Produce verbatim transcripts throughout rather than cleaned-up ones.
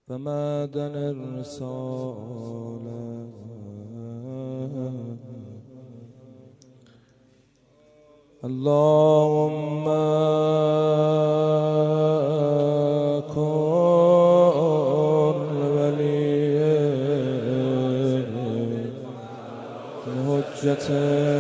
و معدن الرسالة اللهم كن ولي الحجة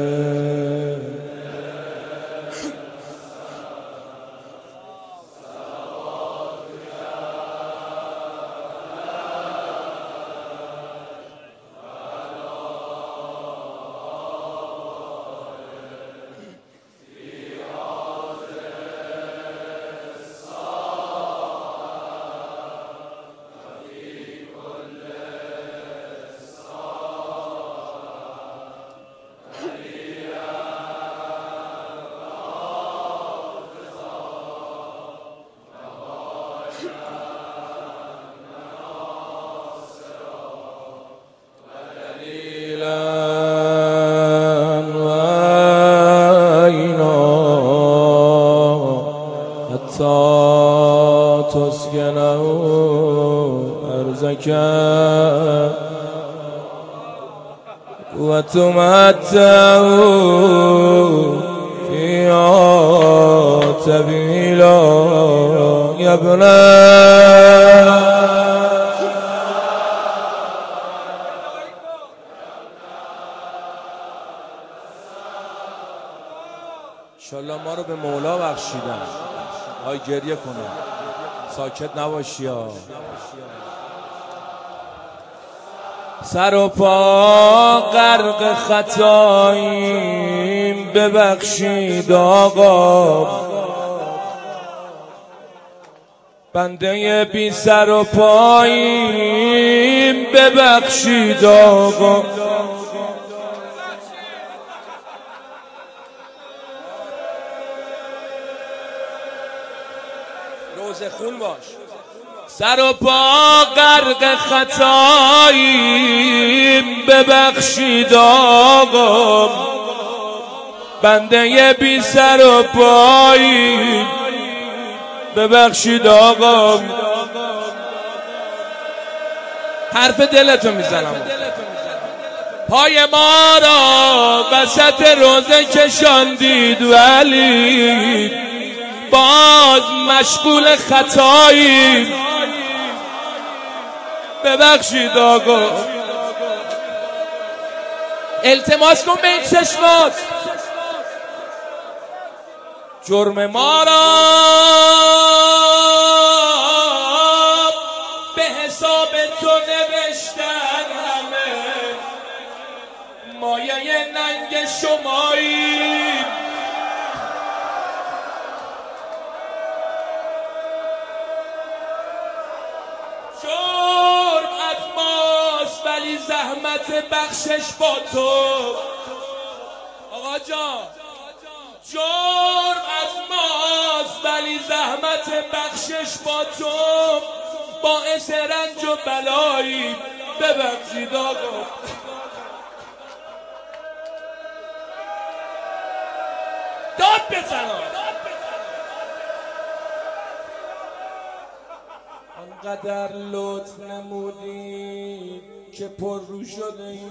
تسكنه أرزك وتمتع فيها طويلا يا ابن انشالله ما رو به مولا بخشیدن. آی گریه کنم، ساکت نباشی ها. سر و پا غرق خطاییم ببخشید آقا، بنده بی سر و پاییم ببخشید آقا. روزه خون باش. سر و پا غرق خطاییم ببخشید آقا، بنده بی سر و پاییم ببخشید آقا. حرف دلتو میزنم. پای ما را وسط روزه کشاندید ولی باز مشغول خطاییم ببخشید آقا. التماس کن به این چشمات، جرم ما را به حساب تو نوشتن همه، مایه ننگ شماییم ولی زحمت بخشش با تو. آقا جان جرم از ماست ولی زحمت بخشش با تو، باعث رنج و بلایی ببخشید آقا. داد بزنم. آنقدر لطف نمودی که پر رو شده ایم،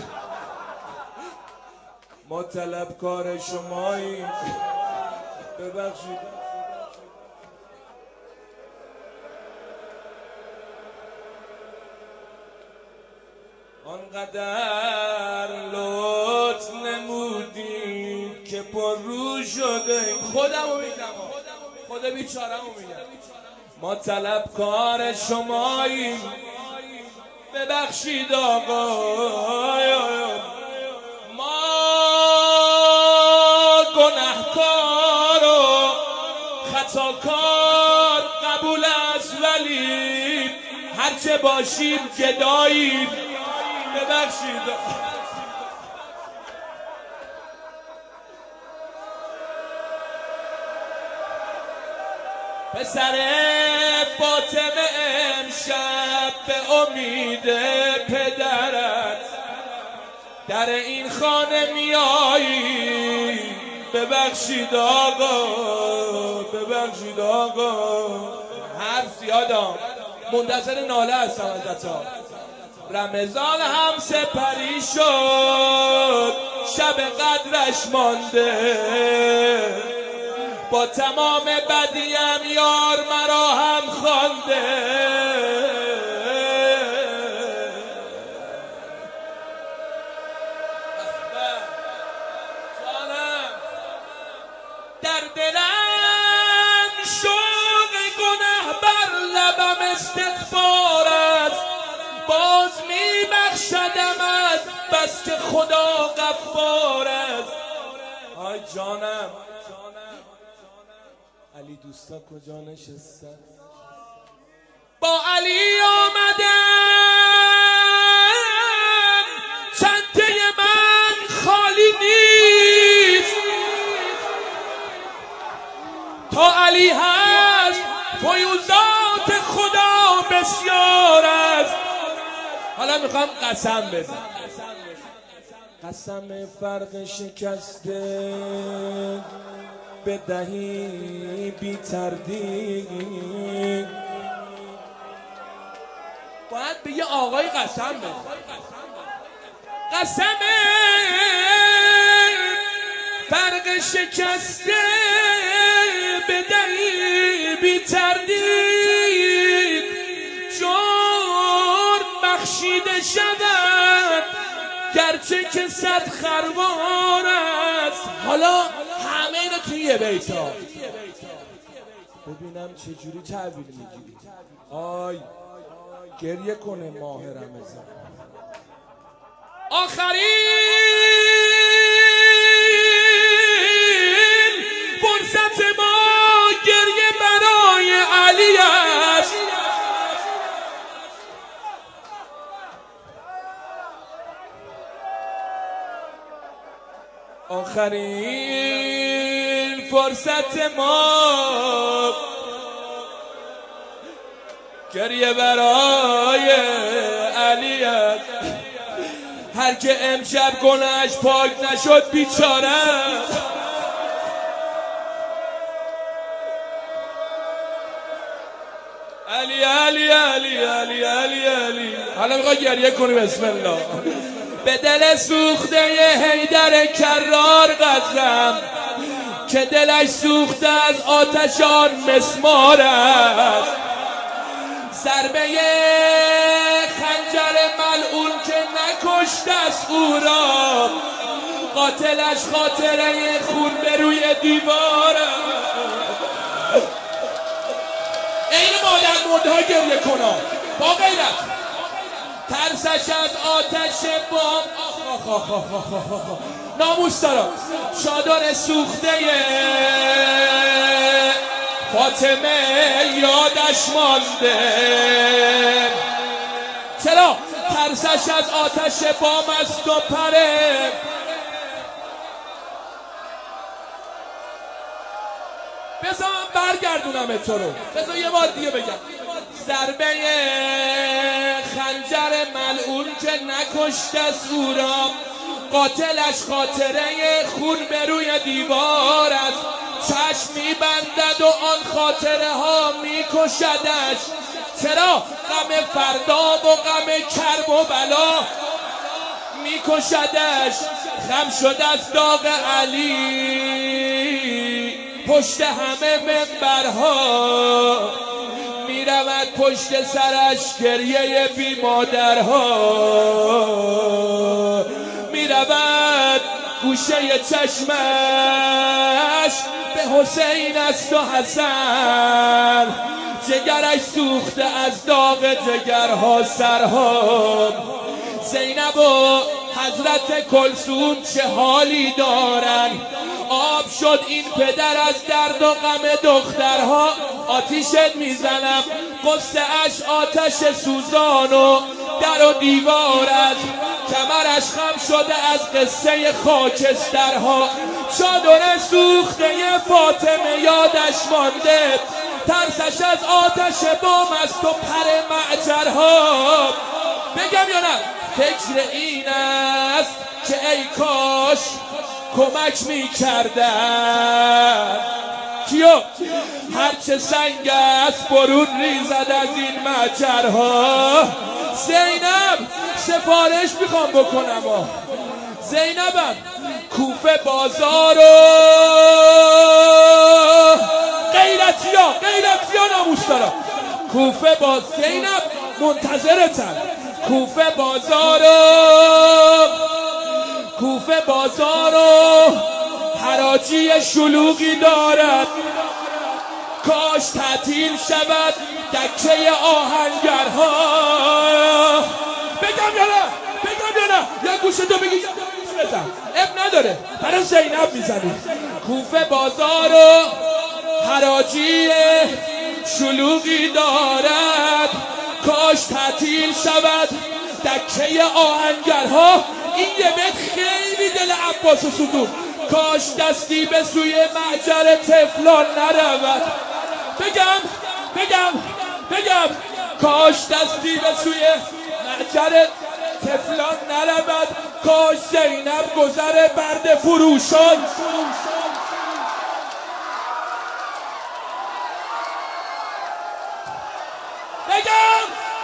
ما طلبکار شماییم ببخشید. آنقدر لطف نمودی که پر رو شده ایم. خودمو میگم، خود بیچاره‌مو میگم. ما طلبکار شماییم ببخشید آقا. ما گناهکار و خطاکار قبول است ولی هرچه باشیم گداییم ببخشید آقا. پسر فاطمه امشب به امید پدرت در این خانه میایی ببخشید آقا، ببخشید آقا. حرف زیادم منتظر ناله هستم ازت‌ها. رمضان هم سپری شد، شب قدرش مانده، با تمام بدیم یار مرا هم خوانده. در دلم شوق گنه بر لبم استغفار است، باز میبخشدمت بس که خدا غفار است. آی جانم علی دوستا کجا نشستن؟ با علی آمدم چنته من خالی نیست، تا علی هست فیوزات خدا بسیار است. حالا میخوام قسم بزنم، قسم فرق شکسته بدهی بی تردید. باید به یه آقای قسم بزنم، قسم فرق شکسته بدهی بی تردید، جرم بخشیده شود گرچه که صد خروار است. حالا همه اینا توی یه بیتا ببینم چجوری تحویل میگیری. آی گریه کنه ماه رمضان. آخرین فرصت ما گریه برای علی است. آخرین فرصت ما گریه برای علی است. هر که امشب گناهش پاک نشد بیچاره. علی علی علی علی علی علی. حالا میخوای گریه کنی؟ بسم الله. به دل سوخته حیدر کرار قدرم، که دلش سوخته از آتشان مسمار است. ضربه خنجر ملعون که نکشت است او را، قاتلش خاطره خون به روی دیوار است. این مادر مرده ها گریه کنا با غیرت، ترسش از آتش بام. آخ آخ آخ آخ آخ آخ. ناموس دارم. چادر سوخته فاطمه یادش مانده. چرا؟ ترسش از آتش بام است و پره. بذار من برگردونم تو رو، بذار یه بار دیگه بگم. ضربه خنجر ملعون که نکشت است او را، قاتلش خاطره خون به روی دیوار است. چشم میبندد و آن خاطره ها میکشدش. چرا؟ غم فردا و غم کرب و بلا میکشدش. خم شد از داغ علی پشت همه منبرها، میرود پشت سرش گریه بی مادرها، میرود گوشه چشمش به حسین است و حسن، جگرش سوخته از داغ جگرها سرها. زینب و حضرت کلثوم چه حالی دارن، آب شد این پدر از درد و غم دخترها. آتیشت میزنم قصه اش آتش سوزان و در و دیوار است، کمرش خم شده از قصه خاکسترها. چادر سوخته فاطمه یادش مانده، ترسش از آتش بام است و پر معجرها. بگم یا نه؟ فکر این است که ای کاش کمک میکردن، کیو؟ هرچه سنگ است برون ریزد از این مجرها. زینب سفارش میخوام بکنم ها. زینبم کوفه بازارو غیرتیا غیرتیا ناموس دارم. کوفه باز زینب منتظرتم. کوفه بازارو کوفه بازارو حراجی شلوغی دارد. کاش تعطیل شود دکه آهنگرها. بگم یا نه بگم یا نه یا گوشتو بگی بزن اب نداره. برای زینب میزنی. کوفه بازارو حراجی شلوغی دارد. کاش تعطیل شود دکه آهنگرها. این یه بیت خیلی دل عباس سوزون. کاش دستی به سوی معجر تفلان نرود. بگم بگم بگم کاش دستی به سوی معجر تفلان نرود. کاش زینب گذر برد فروشان. بگم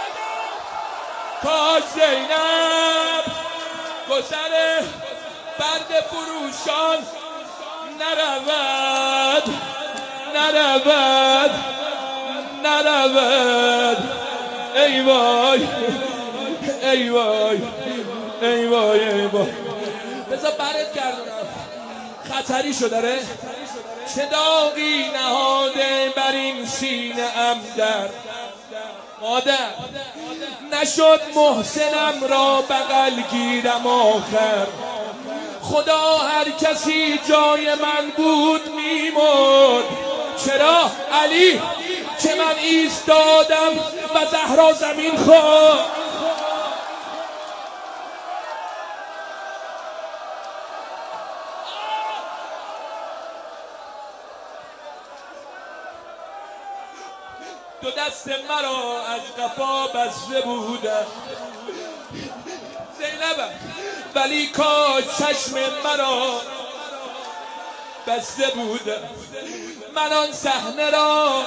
کاش زینب گذر برد فروشان نرود نرود نرود. ای وای ای وای ای وای ای وای. بذار برت گردونم. خطری شو داره. چه داغی نهاده بر این سینه ام در مادر. نشد محسنم را بغل گیرم آخر. خدا هر کسی جای من بود میمرد. چرا علی که من ایستادم و زهرا زمین خورد. دو دست مرا از قفا بسته بودم زینبم، ولی کاش چشم مرا بسته بودم. من آن صحنه را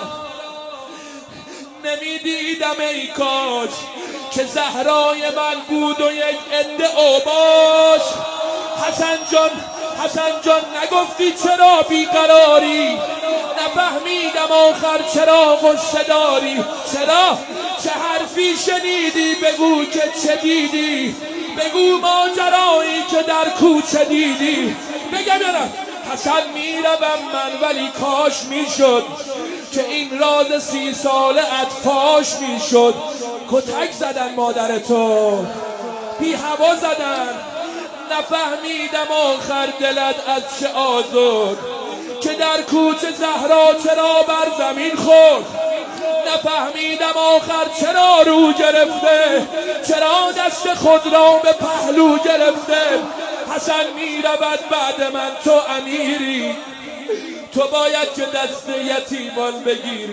نمیدیدم. ای کاش که زهرای من بود و یک عده اوباش. حسن جان حسن جان نگفتی چرا بیقراری؟ نفهمیدم آخر چرا غصه داری؟ چرا؟ چه حرفی شنیدی؟ بگو که چه دیدی؟ بگو ماجرایی که در کوچه دیدی. بگم یا نه؟ حسن میروم من، ولی کاش میشد که این راز سی ساله ات فاش میشد. کتک زدن مادر تو، بی هوا زدن. نفهمیدم آخر دلت از چه آزرد که در کوچه زهرا چرا بر زمین خورد. نفهمیدم آخر چرا رو گرفته، چرا دست خود را به پهلو گرفته. حسن میرود بعد من، تو امیری، تو باید که دست یتیمان بگیری.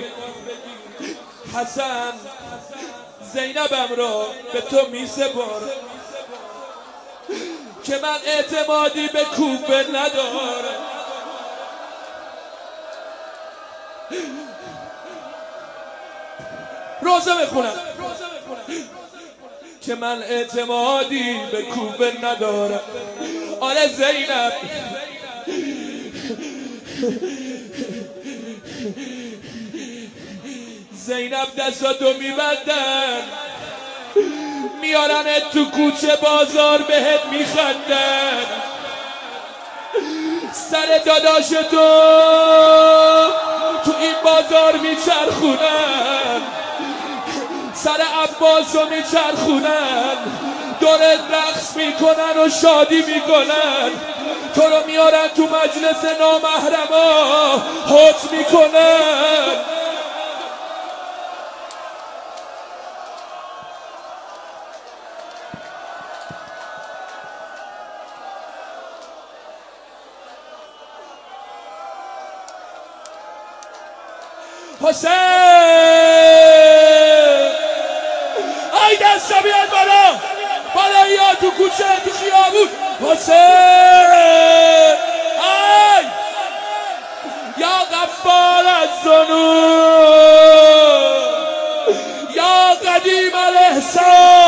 حسن زینبم را به تو میسپارم که من اعتمادی به کوفه ندارم. روزه بخونم که من اعتمادی به کوفه ندارم. آره زینب، زینب دستاتو میبندن، میارنت تو کوچه بازار بهت میخندن. سر داداشتو تو این بازار میچرخونن، سر عباسو میچرخونن، دورت رقص میکنن و شادی میکنن. تو رو میارن تو مجلس نامحرما حط میکنن. حسین ای دستا بیاد بالا بالا، یا تو کوچه تو خیابون. حسین ای یا غفار قدیم علیه السلام